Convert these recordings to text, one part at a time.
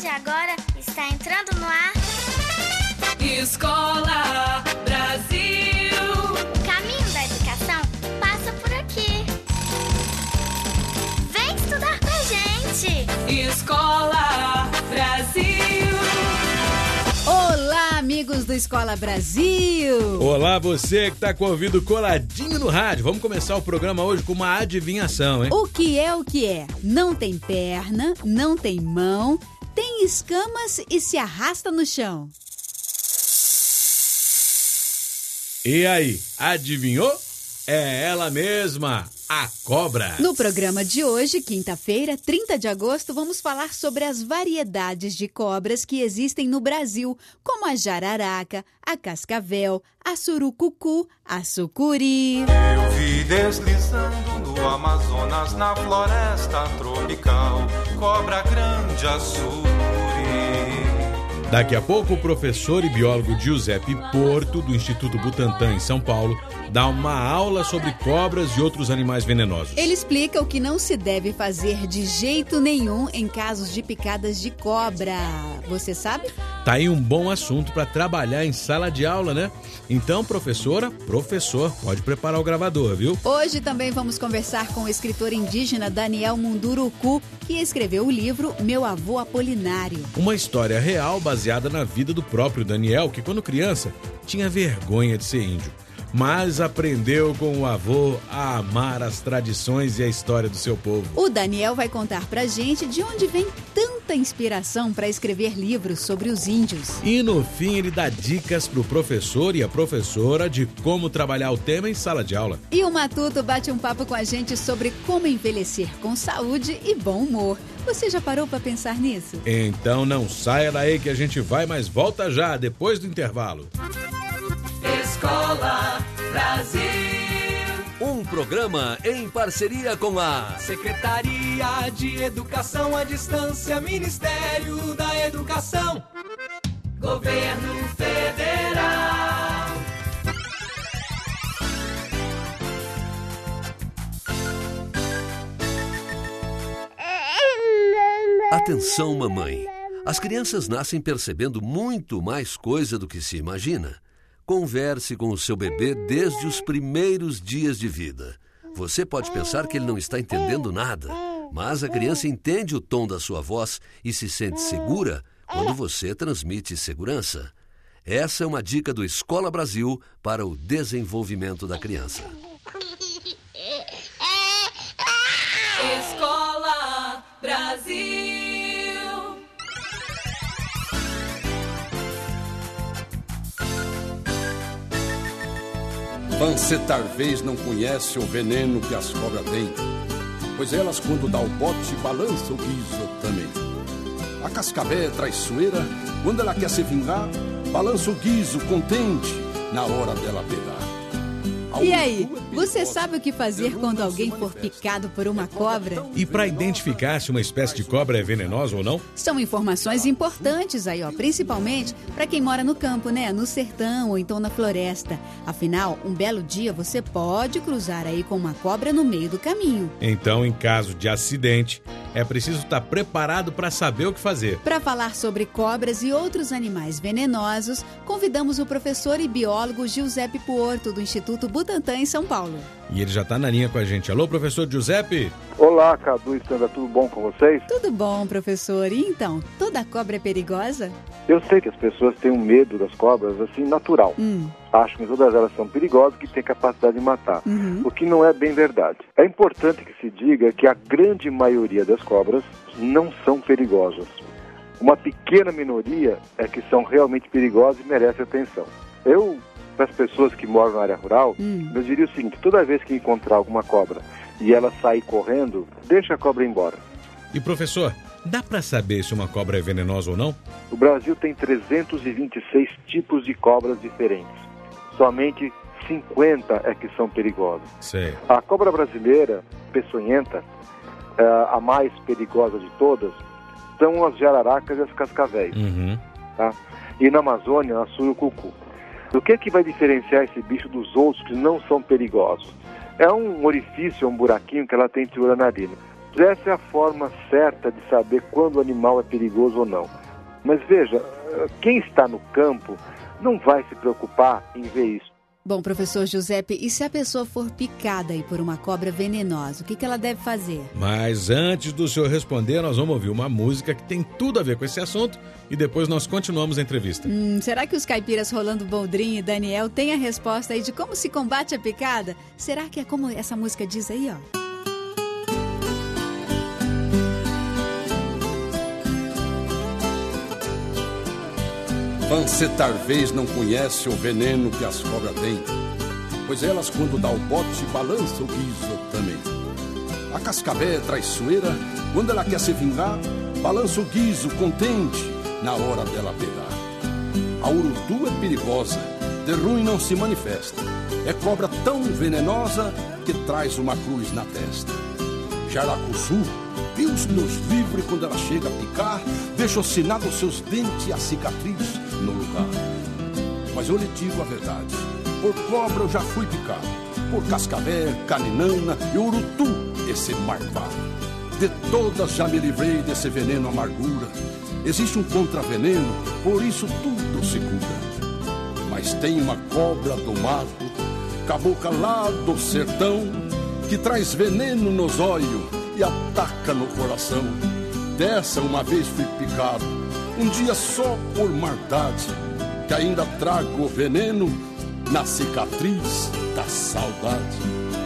de agora está entrando no ar. Escola Brasil. O caminho da educação passa por aqui. Vem estudar com a gente. Escola Brasil. Olá, amigos do Escola Brasil! Olá, você que tá com o ouvido coladinho no rádio. Vamos começar o programa hoje com uma adivinhação, hein? O que é o que é? Não tem perna, não tem mão, tem escamas e se arrasta no chão. E aí, adivinhou? É ela mesma, a cobra. No programa de hoje, quinta-feira, 30 de agosto, vamos falar sobre as variedades de cobras que existem no Brasil, como a jararaca, a cascavel, a surucucu, a sucuri. Eu vi deslizando no Amazonas, na floresta tropical, cobra grande, a sucuri. Daqui a pouco, o professor e biólogo Giuseppe Porto, do Instituto Butantan, em São Paulo, dá uma aula sobre cobras e outros animais venenosos. Ele explica o que não se deve fazer de jeito nenhum em casos de picadas de cobra. Você sabe? Tá aí um bom assunto para trabalhar em sala de aula, né? Então, professora, professor, pode preparar o gravador, viu? Hoje também vamos conversar com o escritor indígena Daniel Munduruku, que escreveu o livro Meu Avô Apolinário. Uma história real baseada na vida do próprio Daniel, que quando criança tinha vergonha de ser índio, mas aprendeu com o avô a amar as tradições e a história do seu povo. O Daniel vai contar pra gente de onde vem tanta inspiração para escrever livros sobre os índios. E no fim ele dá dicas pro professor e a professora de como trabalhar o tema em sala de aula. E o Matuto bate um papo com a gente sobre como envelhecer com saúde e bom humor. Você já parou para pensar nisso? Então não saia daí que a gente vai, mas volta já, depois do intervalo. Escola Brasil. Um programa em parceria com a Secretaria de Educação à Distância, Ministério da Educação, Governo Federal. Atenção, mamãe. As crianças nascem percebendo muito mais coisa do que se imagina. Converse com o seu bebê desde os primeiros dias de vida. Você pode pensar que ele não está entendendo nada, mas a criança entende o tom da sua voz e se sente segura quando você transmite segurança. Essa é uma dica do Escola Brasil para o desenvolvimento da criança. Escola Brasil. Você talvez não conhece o veneno que as cobras têm, pois elas, quando dá o bote, balançam o guiso também. A cascavel é traiçoeira, quando ela quer se vingar, balança o guiso contente na hora dela pegar. E aí, você sabe o que fazer quando alguém for picado por uma cobra? E para identificar se uma espécie de cobra é venenosa ou não? São informações importantes aí, ó, principalmente para quem mora no campo, né? No sertão ou então na floresta. Afinal, um belo dia você pode cruzar aí com uma cobra no meio do caminho. Então, em caso de acidente, é preciso estar preparado para saber o que fazer. Para falar sobre cobras e outros animais venenosos, convidamos o professor e biólogo Giuseppe Porto, do Instituto Butantan, em São Paulo. E ele já está na linha com a gente. Alô, professor Giuseppe? Olá, Cadu e Sandra, tudo bom com vocês? Tudo bom, professor. E então, toda cobra é perigosa? Eu sei que as pessoas têm um medo das cobras, assim, natural. Acham que todas elas são perigosas, que têm capacidade de matar. O que não é bem verdade. É importante que se diga que a grande maioria das cobras não são perigosas. Uma pequena minoria é que são realmente perigosas e merecem atenção. Para as pessoas que moram na área rural, eu diria o seguinte: toda vez que encontrar alguma cobra e ela sair correndo, deixa a cobra ir embora. E professor, dá para saber se uma cobra é venenosa ou não? O Brasil tem 326 tipos de cobras diferentes. Somente 50 é que são perigosas. Sei. A cobra brasileira, peçonhenta, a mais perigosa de todas, são as jararacas e as cascavéis. Tá? E na Amazônia, a surucucu. O que é que vai diferenciar esse bicho dos outros que não são perigosos? É um orifício, um buraquinho que ela tem entre a narina. Essa é a forma certa de saber quando o animal é perigoso ou não. Mas veja, quem está no campo não vai se preocupar em ver isso. Bom, professor Giuseppe, e se a pessoa for picada aí por uma cobra venenosa, o que ela deve fazer? Mas antes do senhor responder, nós vamos ouvir uma música que tem tudo a ver com esse assunto e depois nós continuamos a entrevista. Será que os caipiras Rolando Boldrin e Daniel têm a resposta aí de como se combate a picada? Será que é como essa música diz aí, ó? Você talvez não conhece o veneno que as cobras têm, pois elas quando dá o bote balançam o guiso também. A cascavel é traiçoeira, quando ela quer se vingar, balança o guiso contente na hora dela pegar. A urutu é perigosa, de ruim não se manifesta, é cobra tão venenosa que traz uma cruz na testa. Jaracuçu, Deus nos livre, quando ela chega a picar, deixa ossinado os seus dentes e a cicatriz no lugar. Mas eu lhe digo a verdade, por cobra eu já fui picado, por cascavel, caninana e urutu, esse marvado. De todas já me livrei desse veneno amargura. Existe um contraveneno, por isso tudo se cura. Mas tem uma cobra do mato, cabocla lá do sertão, que traz veneno nos olhos e ataca no coração. Dessa uma vez fui picado, um dia só por maldade, que ainda trago o veneno na cicatriz da saudade.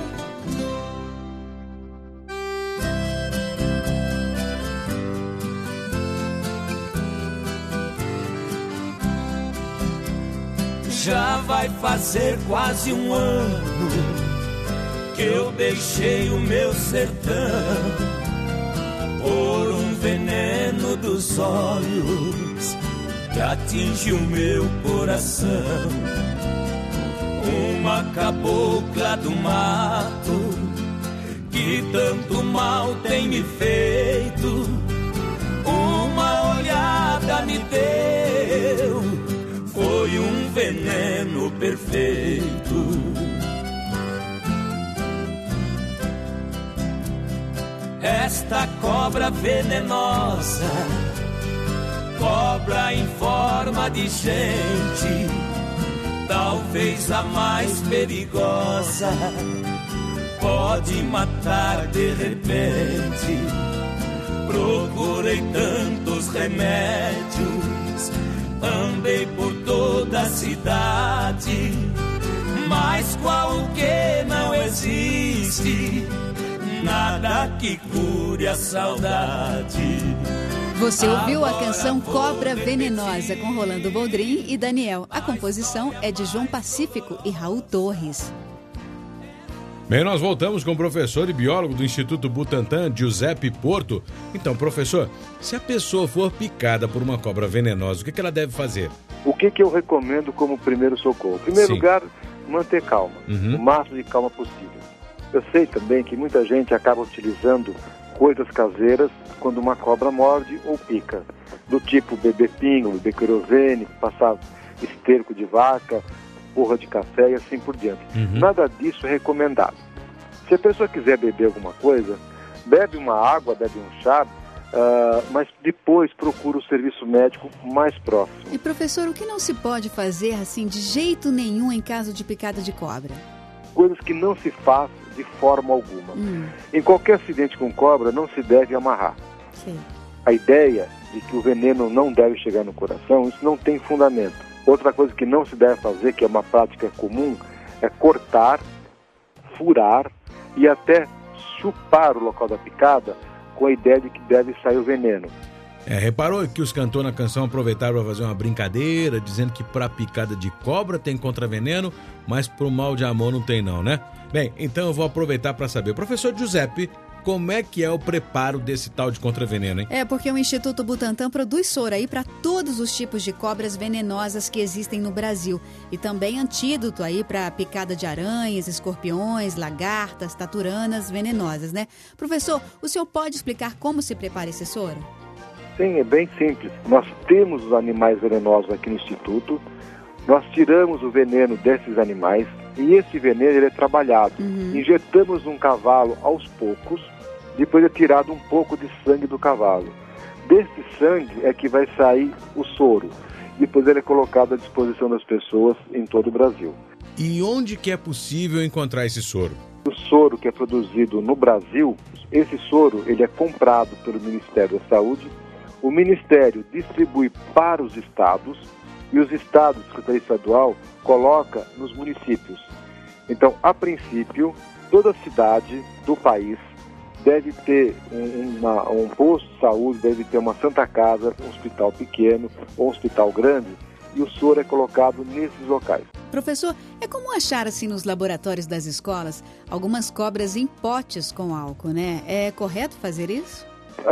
Já vai fazer quase um ano que eu deixei o meu sertão por um veneno dos olhos que atinge o meu coração. Uma cabocla do mato que tanto mal tem me feito, uma olhada me deu, foi um veneno perfeito. Esta cobra venenosa, cobra em forma de gente, talvez a mais perigosa, pode matar de repente. Procurei tantos remédios, andei por toda a cidade, mas qualquer não existe, nada que cure a saudade. Você ouviu a canção Cobra Venenosa com Rolando Boldrin e Daniel. A composição é de João Pacífico e Raul Torres. Bem, nós voltamos com o professor e biólogo do Instituto Butantan, Giuseppe Porto. Então, professor, se a pessoa for picada por uma cobra venenosa, o que ela deve fazer? O que eu recomendo como primeiro socorro? Em primeiro lugar, manter calma, o máximo de calma possível. Eu sei também que muita gente acaba utilizando coisas caseiras quando uma cobra morde ou pica, do tipo bebê pingo, bebê querosene, passar esterco de vaca, porra de café e assim por diante. Nada disso é recomendado. Se a pessoa quiser beber alguma coisa, bebe uma água, bebe um chá, mas depois procura o serviço médico mais próximo. E professor, o que não se pode fazer assim de jeito nenhum em caso de picada de cobra? Coisas que não se faz de forma alguma. Em qualquer acidente com cobra não se deve amarrar. Sim. A ideia de que o veneno não deve chegar no coração, isso não tem fundamento. Outra coisa que não se deve fazer, que é uma prática comum, é cortar, furar e até chupar o local da picada com a ideia de que deve sair o veneno. Reparou que os cantores na canção aproveitaram para fazer uma brincadeira, dizendo que para picada de cobra tem contraveneno, mas para o mal de amor não tem não, né? Bem, então eu vou aproveitar para saber, professor Giuseppe, como é que é o preparo desse tal de contraveneno, hein? Porque o Instituto Butantan produz soro aí para todos os tipos de cobras venenosas que existem no Brasil. E também antídoto aí para picada de aranhas, escorpiões, lagartas, taturanas venenosas, né? Professor, o senhor pode explicar como se prepara esse soro? Sim, é bem simples. Nós temos os animais venenosos aqui no Instituto, nós tiramos o veneno desses animais e esse veneno ele é trabalhado. Injetamos um cavalo aos poucos depois é tirado um pouco de sangue do cavalo. Desse sangue é que vai sair o soro. Depois ele é colocado à disposição das pessoas em todo o Brasil. E onde que é possível encontrar esse soro? O soro que é produzido no Brasil, esse soro ele é comprado pelo Ministério da Saúde, o Ministério distribui para os estados e os estados, a Secretaria Estadual, coloca nos municípios. Então, a princípio, toda cidade do país deve ter um posto de saúde, deve ter uma Santa Casa, um hospital pequeno ou um hospital grande, e o soro é colocado nesses locais. Professor, é comum achar assim nos laboratórios das escolas algumas cobras em potes com álcool, né? É correto fazer isso?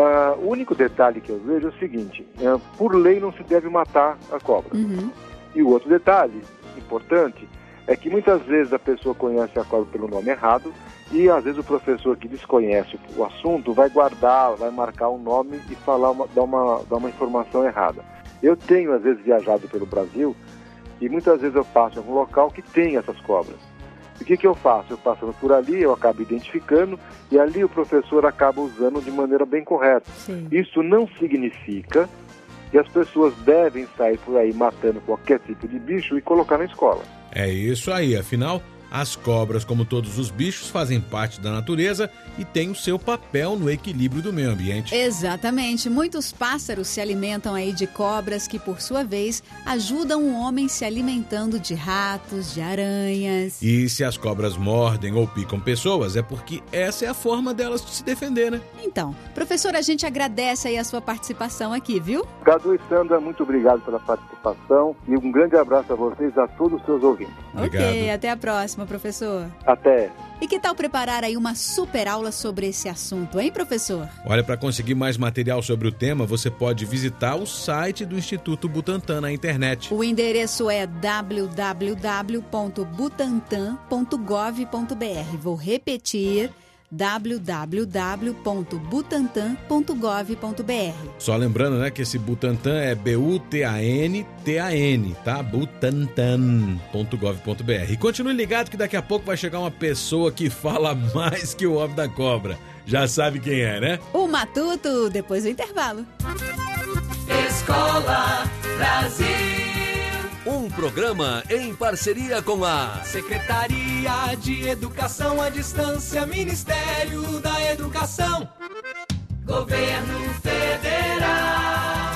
O único detalhe que eu vejo é o seguinte, por lei não se deve matar a cobra. Uhum. E o outro detalhe importante é que muitas vezes a pessoa conhece a cobra pelo nome errado e às vezes o professor que desconhece o assunto vai guardar, vai marcar um nome e dar uma informação errada. Eu tenho às vezes viajado pelo Brasil e muitas vezes eu passo em algum local que tem essas cobras. E o que eu faço? Eu passando por ali, eu acabo identificando e ali o professor acaba usando de maneira bem correta. Sim. Isso não significa que as pessoas devem sair por aí matando qualquer tipo de bicho e colocar na escola. É isso aí, afinal, as cobras, como todos os bichos, fazem parte da natureza e têm o seu papel no equilíbrio do meio ambiente. Exatamente. Muitos pássaros se alimentam aí de cobras que, por sua vez, ajudam o homem se alimentando de ratos, de aranhas. E se as cobras mordem ou picam pessoas, é porque essa é a forma delas de se defender, né? Então, professor, a gente agradece aí a sua participação aqui, viu? Cadu e Sandra, muito obrigado pela participação e um grande abraço a vocês e a todos os seus ouvintes. Obrigado. Ok, até a próxima, professor. Até. E que tal preparar aí uma super aula sobre esse assunto, hein, professor? Olha, para conseguir mais material sobre o tema, você pode visitar o site do Instituto Butantan na internet. O endereço é www.butantan.gov.br. Vou repetir, www.butantan.gov.br. Só lembrando, né, que esse Butantan é B-U-T-A-N-T-A-N, tá? butantan.gov.br. E continue ligado que daqui a pouco vai chegar uma pessoa que fala mais que o homem da cobra. Já sabe quem é, né? O Matuto, depois do intervalo. Escola Brasil. Um programa em parceria com a Secretaria de Educação à Distância, Ministério da Educação, Governo Federal.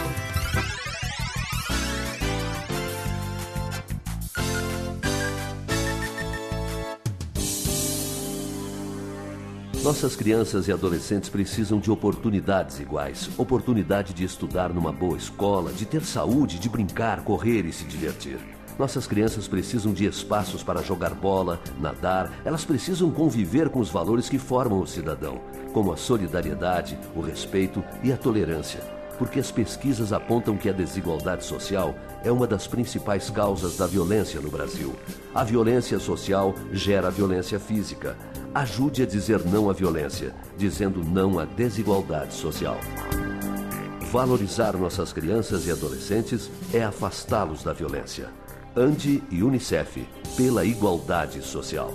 Nossas crianças e adolescentes precisam de oportunidades iguais. Oportunidade de estudar numa boa escola, de ter saúde, de brincar, correr e se divertir. Nossas crianças precisam de espaços para jogar bola, nadar. Elas precisam conviver com os valores que formam o cidadão, como a solidariedade, o respeito e a tolerância. Porque as pesquisas apontam que a desigualdade social é uma das principais causas da violência no Brasil. A violência social gera a violência física. Ajude a dizer não à violência, dizendo não à desigualdade social. Valorizar nossas crianças e adolescentes é afastá-los da violência. ANDI e UNICEF, pela igualdade social.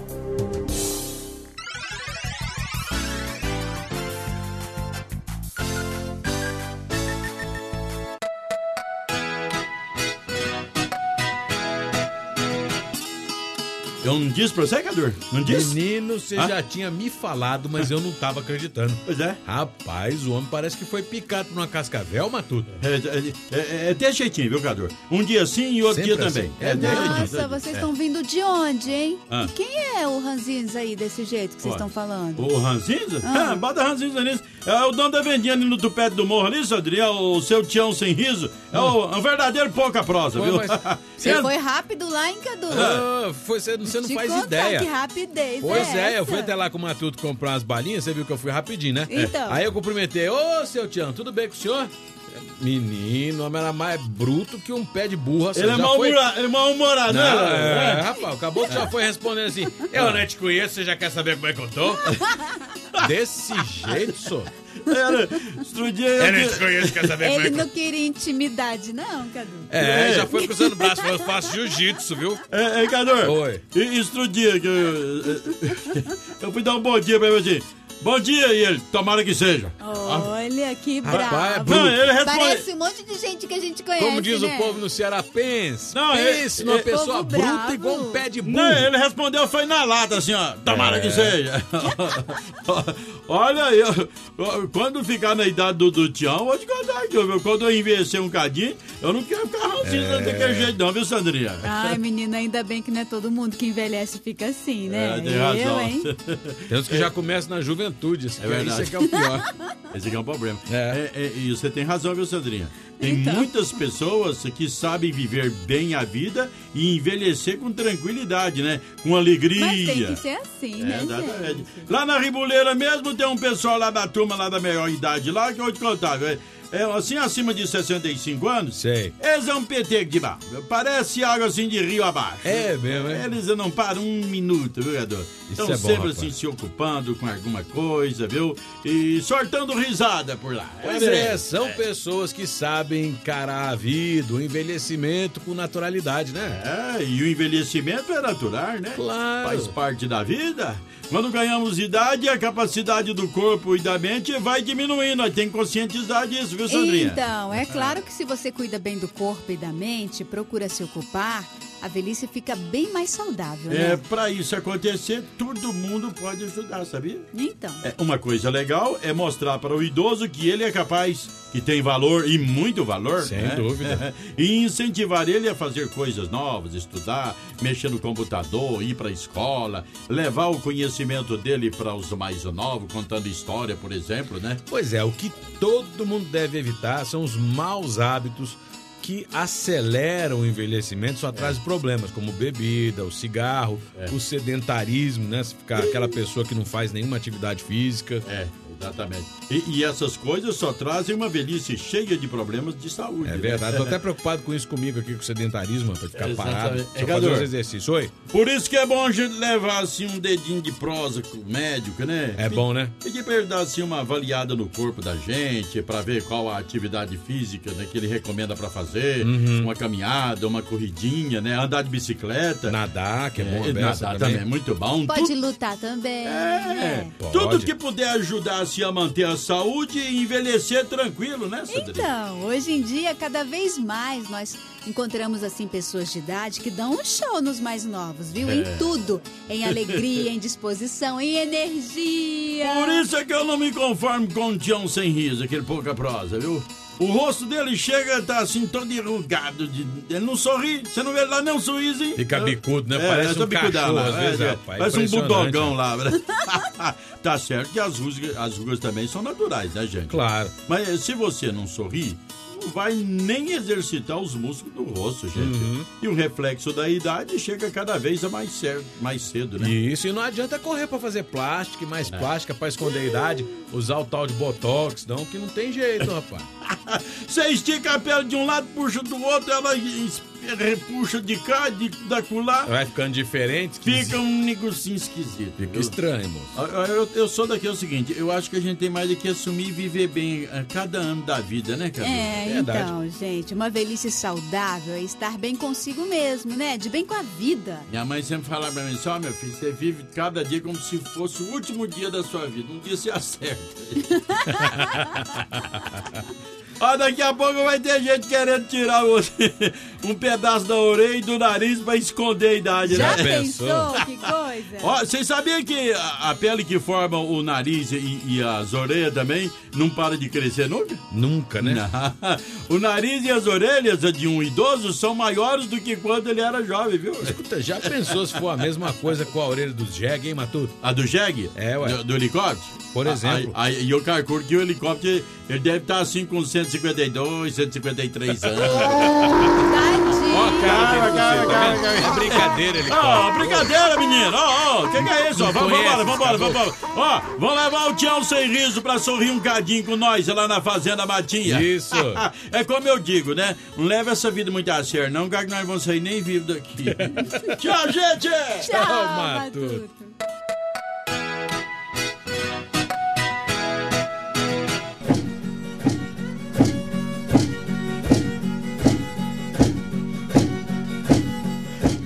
Eu não disse pra você, Cadu? Não disse? Menino, você já tinha me falado, mas eu não tava acreditando. Pois é. Rapaz, o homem parece que foi picado por uma cascavel, Matuto. É desse jeitinho, viu, Cadu? Um dia sim e outro Sempre dia assim. também. Nossa, vocês estão vindo de onde, hein? Ah. E quem é o Ranzins aí, desse jeito que vocês estão falando? O Ranzinza? Ah. Bota Ranzinza nisso. É o dono da vendinha ali no tupete do morro ali, Sandrinha. É o seu Tião sem riso. É um verdadeiro pouca prosa, viu? Você foi rápido lá, hein, Cadu? Você não Te faz contar, ideia. Que rapidez Pois é eu fui essa? até lá com o Matuto comprar umas balinhas, você viu que eu fui rapidinho, né? Então. Aí eu cumprimentei, ô, seu Tião, tudo bem com o senhor? Menino, o homem era mais bruto que um pé de burro. Ele é mal-humorado, né? Rapaz, acabou que já foi respondendo assim, eu não te conheço, você já quer saber como é que eu tô? Desse jeito, só. Eu não te conheço, quer saber como é Ele que não queria intimidade, não, Cadu. já foi cruzando o braço, falou, eu faço jiu-jitsu, viu? Cadu, Oi. Isso outro dia que eu fui dar um bom dia pra ele assim. bom dia, e ele, tomara que seja. Olha, que Rapaz, bravo. Não, ele responde... Parece um monte de gente que a gente conhece, Como diz né? o povo no Ceará, pense Não, numa pessoa povo bruta bravo. igual um pé de burro. Não, ele respondeu, foi na lata, assim, ó. Tomara que seja. Olha aí, quando ficar na idade do Tião, vou te contar aqui, viu? Quando eu envelhecer um cadinho, eu não quero ficar ranzinza daquele jeito, não, viu, Sandrinha? Ai, menina, ainda bem que não é todo mundo que envelhece fica assim, né? Tem razão. Hein? Tem uns que já começam na juventude. Isso verdade. é que é o pior. Esse aqui é um problema. É. E você tem razão, viu, Sandrinha? Tem Então. muitas pessoas que sabem viver bem a vida e envelhecer com tranquilidade, né? Com alegria. Mas tem que ser assim, né, Exatamente. gente? Lá na Ribuleira mesmo tem um pessoal lá da turma lá da melhor idade lá que eu vou te contar, velho. Assim, acima de 65 anos, Sei. eles é um PT de barro. Parece água assim de rio abaixo. É mesmo, é? Eles não param um minuto, viu, Edor? Estão é bom, sempre rapaz. assim se ocupando com alguma coisa, viu? E sortando risada por lá. Pois é, são pessoas que sabem encarar a vida, o envelhecimento com naturalidade, né? E o envelhecimento é natural, né? Claro. Faz parte da vida. Quando ganhamos idade, a capacidade do corpo e da mente vai diminuindo. Nós temos que conscientizar disso, viu, Sandrinha? Então, é claro que se você cuida bem do corpo e da mente, procura se ocupar, a velhice fica bem mais saudável, né? Pra isso acontecer, todo mundo pode ajudar, sabia? Então. Uma coisa legal é mostrar para o idoso que ele é capaz, que tem valor e muito valor. Sem né? dúvida. E incentivar ele a fazer coisas novas, estudar, mexer no computador, ir para a escola, levar o conhecimento dele para os mais novos, contando história, por exemplo, né? Pois é, o que todo mundo deve evitar são os maus hábitos que aceleram o envelhecimento, só trazem problemas, como bebida, o cigarro, o sedentarismo, né? Se ficar aquela pessoa que não faz nenhuma atividade física. Exatamente. E essas coisas só trazem uma velhice cheia de problemas de saúde. É verdade, tô até preocupado com isso comigo aqui, com o sedentarismo, pra ficar parado. Exatamente. Só fazer os exercícios. Oi? Por isso que é bom a gente levar assim um dedinho de prosa com o médico, né? É bom, né? Pedir pra ele dar assim uma avaliada no corpo da gente, pra ver qual a atividade física, né, que ele recomenda pra fazer. Uma caminhada, uma corridinha, né? Andar de bicicleta. Nadar, que é bom. Nadar também é muito bom. Pode lutar também. né? Tudo que puder ajudar-se a manter a saúde e envelhecer tranquilo, né, Sandrinha? Então, hoje em dia, cada vez mais nós encontramos assim pessoas de idade que dão um show nos mais novos, viu? Em tudo. Em alegria, em disposição, em energia. Por isso é que eu não me conformo com o Tião sem riso, aquele pouca prosa, viu? O rosto dele chega, tá assim, todo enrugado. Ele não sorri, você não vê lá nem um sorriso, hein? Fica bicudo, né? Parece um bicudão cachorro, lá, às vezes, rapaz. Parece um Impressionante, budogão né? lá. Né? Tá certo que as rugas também são naturais, né, gente? Claro. Mas se você não sorrir, não vai nem exercitar os músculos do rosto, gente. E o reflexo da idade chega cada vez mais cedo, né? Isso, e não adianta correr pra fazer plástica e mais plástica pra esconder a idade, usar o tal de botox, não, que não tem jeito, rapaz. Você estica a pele de um lado, puxa do outro, ela puxa de cá, da colar. Vai ficando diferente. Fica um negocinho esquisito. Fica estranho, moço. Eu sou daqui, é o seguinte, eu acho que a gente tem mais do que assumir e viver bem a cada ano da vida, né, cara? Verdade. Então, gente, uma velhice saudável é estar bem consigo mesmo, né? De bem com a vida. Minha mãe sempre falava pra mim, só meu filho, você vive cada dia como se fosse o último dia da sua vida. Um dia você acerta. Ó, daqui a pouco vai ter gente querendo tirar um pedaço da orelha e do nariz pra esconder a idade, Já né? pensou? Que coisa? Ó, vocês sabiam que a pele que forma o nariz e as orelhas também não para de crescer nunca? Nunca, né? Não. O nariz e as orelhas de um idoso são maiores do que quando ele era jovem, viu? Escuta, já pensou se for a mesma coisa com a orelha do Jeg, hein, Matuto? A do Jeg? É, ué. Do helicóptero? Por exemplo. E eu calculo que o helicóptero, ele deve estar assim com 152, 153 anos. Tadinho. Ó, cara, é brincadeira, helicóptero. Ó, brincadeira, menino. Ó, que é isso? Não Vambora. conhece, Ó, vamos levar o Tião sem riso pra sorrir um cadinho com nós lá na Fazenda Matinha. Isso. É como eu digo, né? Não leva essa vida muito a sério, não, que nós vamos sair nem vivos daqui. Tchau, gente! Tchau, Matuto. Matuto. Outro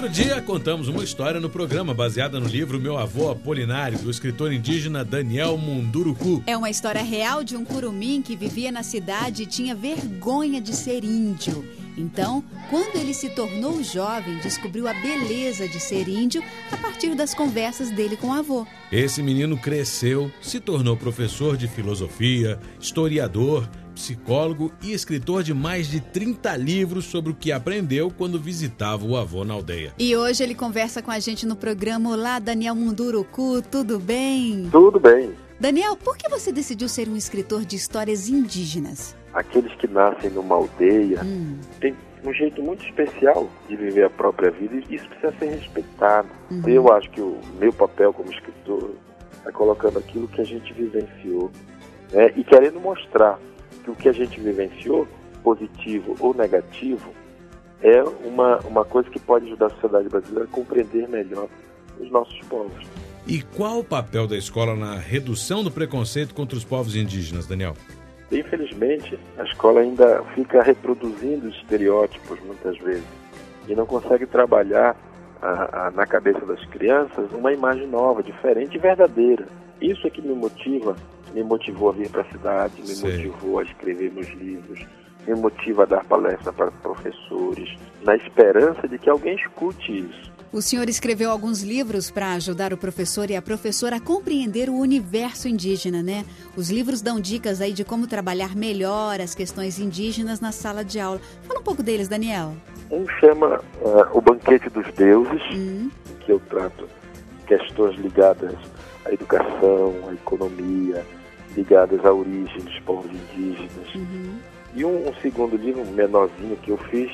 Outro dia, contamos uma história no programa baseada no livro Meu Avô Apolinário, do escritor indígena Daniel Munduruku. É uma história real de um curumim que vivia na cidade e tinha vergonha de ser índio. Então, quando ele se tornou jovem, descobriu a beleza de ser índio a partir das conversas dele com o avô. Esse menino cresceu, se tornou professor de filosofia, historiador, psicólogo e escritor de mais de 30 livros sobre o que aprendeu quando visitava o avô na aldeia. E hoje ele conversa com a gente no programa. Olá, Daniel Munduruku, tudo bem? Tudo bem. Daniel, por que você decidiu ser um escritor de histórias indígenas? Aqueles que nascem numa aldeia têm um jeito muito especial de viver a própria vida e isso precisa ser respeitado. Eu acho que o meu papel como escritor é colocando aquilo que a gente vivenciou, né, e querendo mostrar que o que a gente vivenciou, positivo ou negativo, é uma coisa que pode ajudar a sociedade brasileira a compreender melhor os nossos povos. E qual o papel da escola na redução do preconceito contra os povos indígenas, Daniel? Infelizmente, a escola ainda fica reproduzindo estereótipos muitas vezes e não consegue trabalhar na cabeça das crianças uma imagem nova, diferente e verdadeira. Isso é que me motivou a vir para a cidade, me motivou a escrever meus livros, me motiva a dar palestra para professores, na esperança de que alguém escute isso. O senhor escreveu alguns livros para ajudar o professor e a professora a compreender o universo indígena, né? Os livros dão dicas aí de como trabalhar melhor as questões indígenas na sala de aula. Fala um pouco deles, Daniel. Um chama O Banquete dos Deuses, que eu trato questões ligadas à educação, à economia, ligadas à origem dos povos indígenas. E um segundo livro, menorzinho, que eu fiz,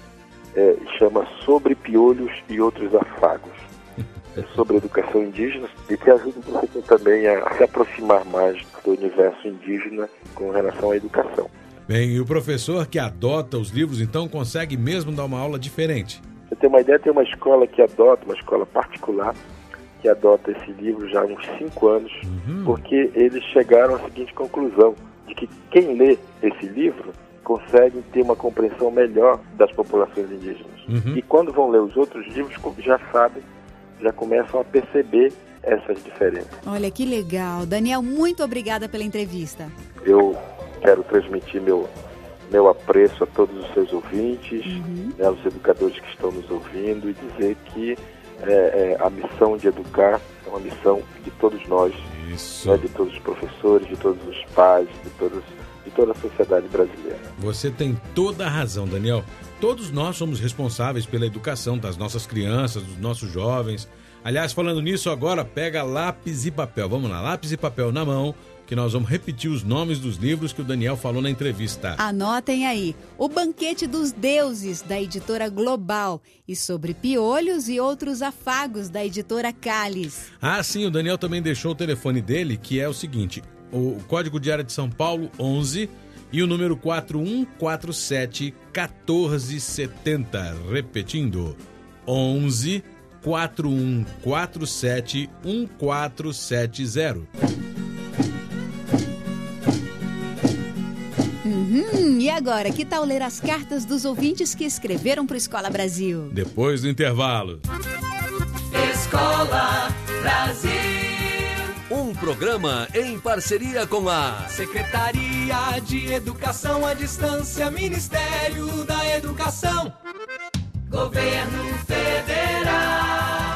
chama Sobre Piolhos e Outros Afagos. É sobre educação indígena e que ajuda você também a se aproximar mais do universo indígena com relação à educação. Bem, e o professor que adota os livros, então, consegue mesmo dar uma aula diferente? Você tem uma ideia, tem uma escola que adota, uma escola particular, que adota esse livro já há uns 5 anos, porque eles chegaram à seguinte conclusão, de que quem lê esse livro consegue ter uma compreensão melhor das populações indígenas. E quando vão ler os outros livros, já sabem, já começam a perceber essas diferenças. Olha, que legal. Daniel, muito obrigada pela entrevista. Eu quero transmitir meu apreço a todos os seus ouvintes, né, aos educadores que estão nos ouvindo, e dizer que a missão de educar é uma missão de todos nós, né, de todos os professores, de todos os pais, de toda a sociedade brasileira. Você tem toda a razão, Daniel. Todos nós somos responsáveis pela educação das nossas crianças, dos nossos jovens. Aliás, falando nisso, agora pega lápis e papel. Vamos lá, lápis e papel na mão, que nós vamos repetir os nomes dos livros que o Daniel falou na entrevista. Anotem aí. O Banquete dos Deuses, da editora Global, e Sobre Piolhos e Outros Afagos, da editora Cáliz. Ah, sim, o Daniel também deixou o telefone dele, que é o seguinte: o código de área de São Paulo, 11, e o número 4147-1470. Repetindo, 11 4147 1470. E agora, que tal ler as cartas dos ouvintes que escreveram para o Escola Brasil? Depois do intervalo. Escola Brasil. Um programa em parceria com a Secretaria de Educação à Distância, Ministério da Educação, Governo Federal.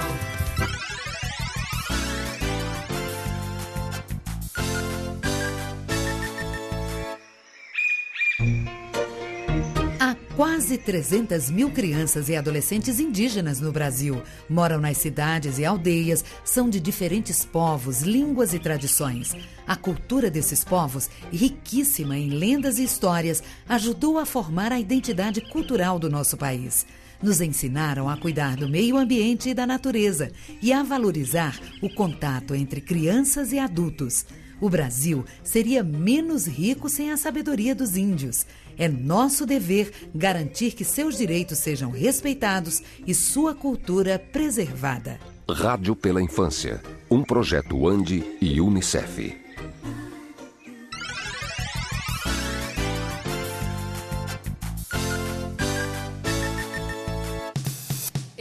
Há quase 300 mil crianças e adolescentes indígenas no Brasil. Moram nas cidades e aldeias, são de diferentes povos, línguas e tradições. A cultura desses povos, riquíssima em lendas e histórias, ajudou a formar a identidade cultural do nosso país. Nos ensinaram a cuidar do meio ambiente e da natureza e a valorizar o contato entre crianças e adultos. O Brasil seria menos rico sem a sabedoria dos índios. É nosso dever garantir que seus direitos sejam respeitados e sua cultura preservada. Rádio pela Infância, um projeto ANDI e UNICEF.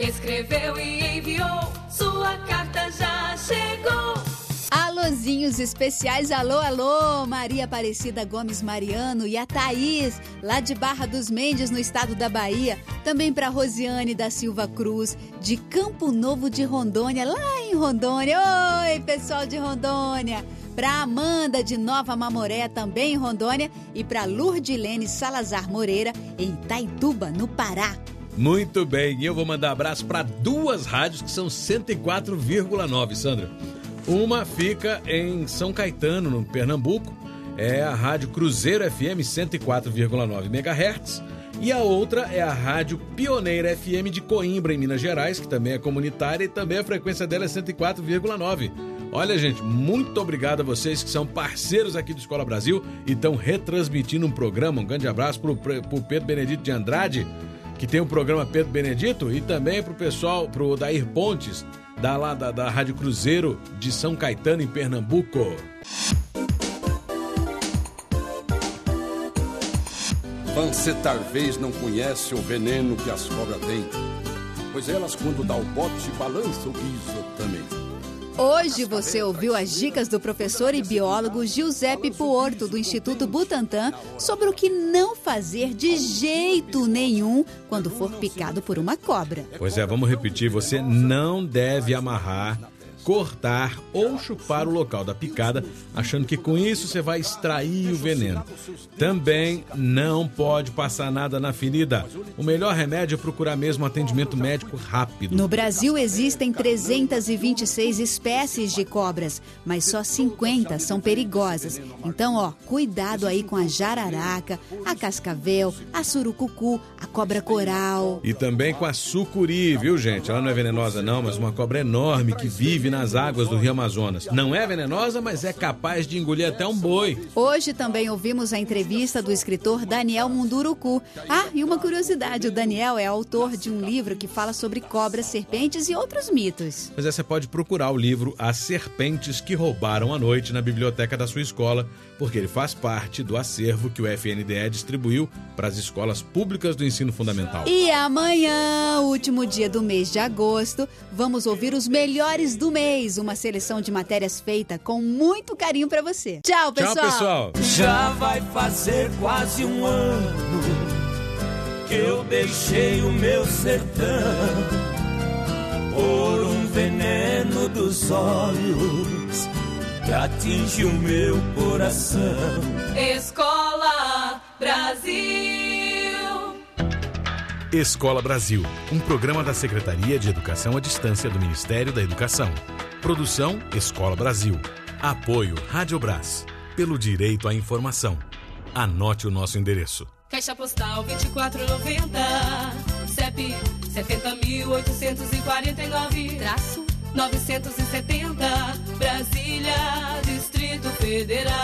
escreveu e enviou, sua carta já chegou. Alôzinhos especiais, alô, alô, Maria Aparecida Gomes Mariano e a Thaís, lá de Barra dos Mendes, no estado da Bahia. Também para Rosiane da Silva Cruz, de Campo Novo de Rondônia, lá em Rondônia. Oi, pessoal de Rondônia. Para Amanda de Nova Mamoré, também em Rondônia. E para Lourdilene Salazar Moreira, em Itaituba, no Pará. Muito bem, e eu vou mandar abraço para 2 rádios que são 104,9, Sandra. Uma fica em São Caetano, no Pernambuco, é a Rádio Cruzeiro FM 104,9 MHz, e a outra é a Rádio Pioneira FM de Coimbra, em Minas Gerais, que também é comunitária e também a frequência dela é 104,9. Olha, gente, muito obrigado a vocês que são parceiros aqui do Escola Brasil e estão retransmitindo um programa. Um grande abraço pro Pedro Benedito de Andrade, que tem o programa Pedro Benedito, e também pro pessoal, pro Odair Pontes, da Rádio Cruzeiro de São Caetano, em Pernambuco. Você talvez não conhece o veneno que as cobras têm, pois elas, quando dá o bote, balançam o guiso também. Hoje você ouviu as dicas do professor e biólogo Giuseppe Puorto, do Instituto Butantan, sobre o que não fazer de jeito nenhum quando for picado por uma cobra. Pois é, vamos repetir, você não deve amarrar, cortar ou chupar o local da picada, achando que com isso você vai extrair o veneno. Também não pode passar nada na ferida. O melhor remédio é procurar mesmo um atendimento médico rápido. No Brasil existem 326 espécies de cobras, mas só 50 são perigosas. Então, cuidado aí com a jararaca, a cascavel, a surucucu, a cobra coral. E também com a sucuri, viu, gente? Ela não é venenosa não, mas uma cobra enorme que vive nas águas do Rio Amazonas. Não é venenosa, mas é capaz de engolir até um boi. Hoje também ouvimos a entrevista do escritor Daniel Munduruku. E uma curiosidade, o Daniel é autor de um livro que fala sobre cobras, serpentes e outros mitos. Mas você pode procurar o livro As Serpentes que Roubaram a Noite na biblioteca da sua escola, porque ele faz parte do acervo que o FNDE distribuiu para as escolas públicas do ensino fundamental. E amanhã, último dia do mês de agosto, vamos ouvir os melhores do mês, uma seleção de matérias feita com muito carinho para você. Tchau, pessoal! Tchau, pessoal! Já vai fazer quase um ano que eu deixei o meu sertão por um veneno dos olhos que atinge o meu coração. Escola Brasil. Escola Brasil, um programa da Secretaria de Educação à Distância do Ministério da Educação. Produção Escola Brasil. Apoio Rádio Brás. Pelo direito à informação. Anote o nosso endereço. Caixa Postal 2490, CEP 70.849, -970, Brasília, Distrito Federal.